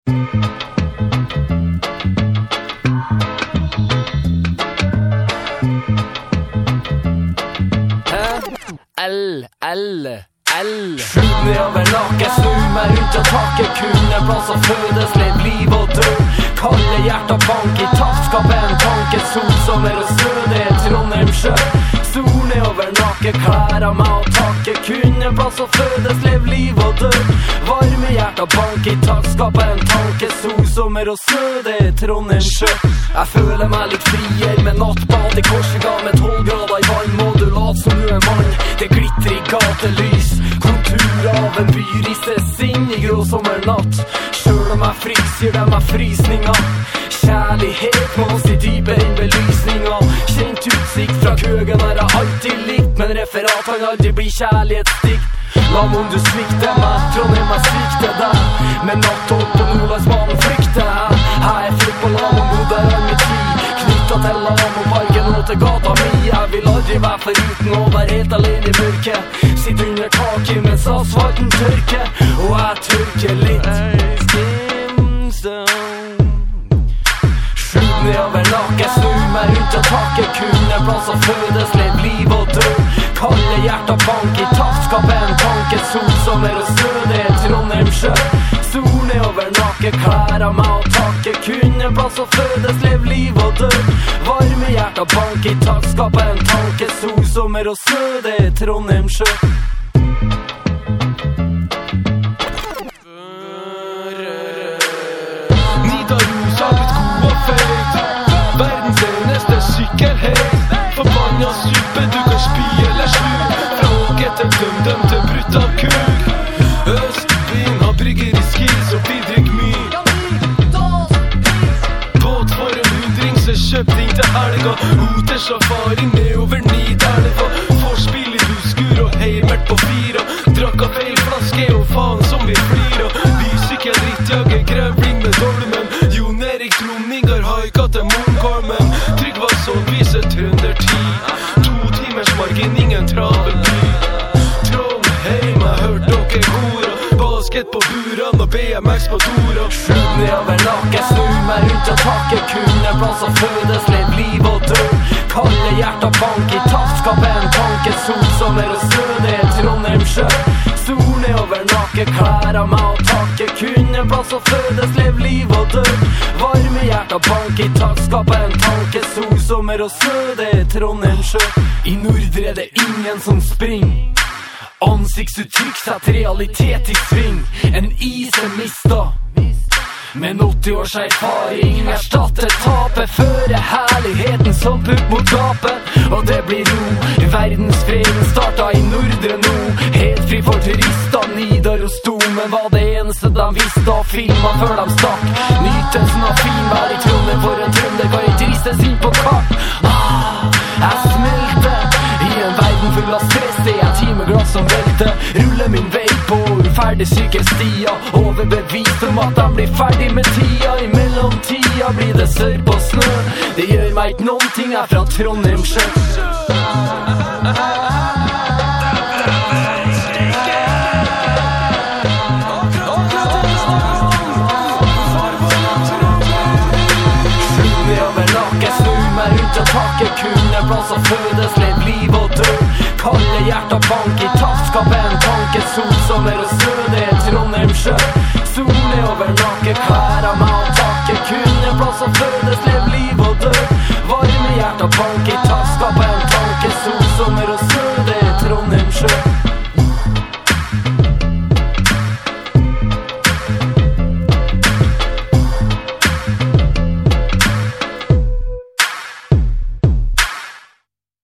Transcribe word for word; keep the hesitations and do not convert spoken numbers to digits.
L, L, L Skjul nedover nakke, snu meg rundt og takke. Kun en plass å fødes, lev liv og dø. Kalle hjertet bank i takt, skape en tanke. Sol som er og snø, det er Trondheim sjø. Sol nedover nakke, klær av meg og takke. Kun en plass å fødes, lev liv og dø. Varme hjertet bank i takt, skape en tanke. Sol som er og snø, det er Trondheim sjø. Jeg føler meg litt frier med nattbad i Korsika. Med tolv grader i vann, må du lat som du er mann. Det glitter i gatelys, kontur av en by ristes inn i grå sommernatt. Selv om jeg frys, gir dem meg frysninger. Kjærlighet må si dypere enn belysninger. Kjent utsikt fra køgen har jeg alltid likt, men referat kan aldri bli kjærlighetsdikt. Lam om du svikter meg, Trondheim jeg svikter deg. Med nattåk på Nordlandsbanen flykter jeg. Her er flytt på lam om god er all mitt tid. Knyttet til lam og parken og til gata mi. Jeg vil aldri være foruten å være helt alene i mørket. Sitt under taket mens asfalten tørker, og jeg tørker litt. Skjul nedover nakke, snu meg rundt og takke. Kun en plass å fødes, lev liv og dø. Kalle hjertet bank i takt, skape en tanke. Sol som er og snø, det er Trondheim sjø. Sol nedover nakke, klær av meg og takke. Kun en plass å fødes, lev liv og dø. Varme hjertet bank i takt, skape en tanke. Sol som er og snø, det er Trondheim sjø. Nidaros har blitt god og feit. Verdens eneste sykkelheit. Forbanna suppe, du kan spy eller slu. Fra åket til døm-døm til brutal kuk. Østbyen har brygger i skis og vi drikker mye. Båt for en hundring, så kjøpt inn til helga. Hoter safari nedover Nidelva. Forspill i duskur og heimert på fira. Drakk av feil flaske og faen som vi flira. Bysykkel, drittjager, grevling med dolmen. Jon Erik Tromninger haika til Munkholmen. Tryggvason viser trøndertid. To timers margin, ingen travel by. Trondheim, jeg hørt dere kora. Basket på buran og B M X på Dora. Skjul nedover nakke, snu meg rundt og takke. Kun en plass å fødes, lev liv og dø. Kalle hjertet bank i takt, skape en tanke. Sol som er og snø, det er Trondheim sjø. Sol nedover nakke, klær av meg og takke. Kun en plass å fødes, lev liv og dø. Varme hjertet bank i takt, skape en tanke. Sol som er og snø, det er Trondheim sjø. I Nordre er det ingen som springer. Ansiktsuttrykk setter realitet i sving. En is er mistet, men åtti års erfaring erstatter tapet. Fører herligheten som putt mot gapet, og det blir ro. Verdensfreden starta i Nordre nå. Helt fri for turister, Nidaros sto. Men var det eneste de visste og filma før de stakk. Nytelsen av finvær i Trondheim for en trønder kan ikke ristes inn på kart. Ah, jeg smelter i en verden full av stress. Det er timeglass som velter. Ruller min vei på uferdig sykestia. Overbevist om at han blir ferdig med tida. I mellomtida blir det sør på snø. Det gjør meg ikke noen ting, jeg er fra Trondheim sjø. Rundt og takke, kun en plass å fødes, lev liv og dø. Kalle hjertet bank i takt, skape en tanke. Sol som er og snø, det er Trondheim sjø. Sol nedover nakke, klær av meg og takke. Kun en plass å fødes, lev liv og dø. Varme hjertet bank i